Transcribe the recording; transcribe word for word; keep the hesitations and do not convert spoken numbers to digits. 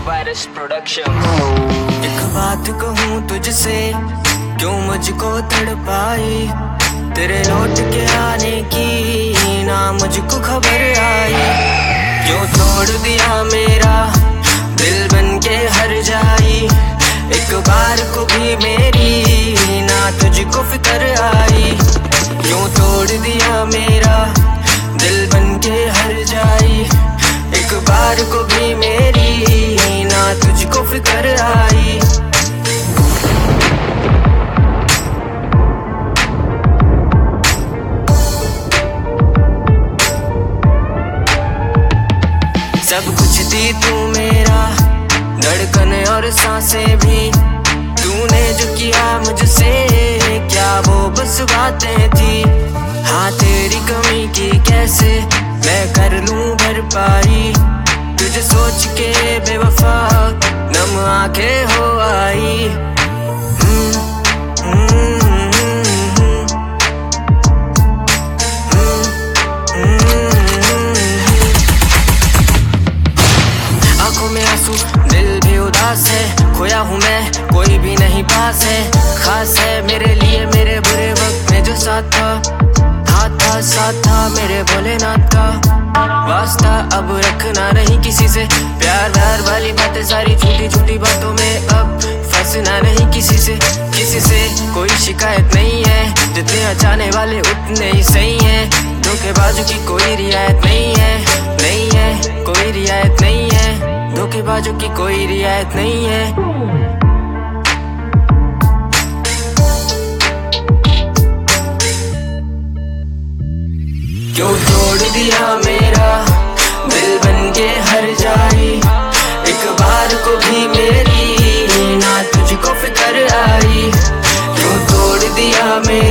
Virus production. एक बात कहूँ तुझसे, क्यों मुझको तड़पाई, तेरे लौट के आने की ना मुझको खबर आई। क्यों तोड़ दिया मेरा दिल बन के हर जाई, एक बार को भी मेरी ना तुझको फिक्र आई। क्यों तोड़ दिया मेरा दिल बन के हर जाई, एक बार को भी मेरी ना तुझको फिक्र आई। सब कुछ दी तू मेरा, धड़कन और सांसें भी, तूने जो किया मुझसे क्या वो बस बातें थी। हाँ तेरी कमी की कैसे मैं कर लूं भरपाई, तुझे सोच के बेवफा नम आंखें हो आई। हम्म, हम्म, हम्म, हम्म, हम्म। आंखों में आंसू दिल भी उदास है, खोया हूँ मैं कोई भी नहीं पास है। खास है मेरे लिए मेरे बुरे वक्त में जो साथ था, हाथ था साथ था मेरे भोलेनाथ का। वास्ता अब रखना नहीं किसी से, प्यार व्यार वाली बातें सारी झूठी झूठी बातों में अब फंसना नहीं किसी से। किसी से कोई शिकायत नहीं है, जितने चाहने वाले उतने ही सही हैं। धोखेबाजों की कोई रियायत नहीं है, नहीं है कोई रियायत नहीं है, धोखेबाजों की कोई रियायत नहीं है। क्यों तोड़ दिया मेरा दिल बन के हर जाई, एक बार को भी मेरी ना तुझको फिक्र आई। क्यों तोड़ दिया मेरा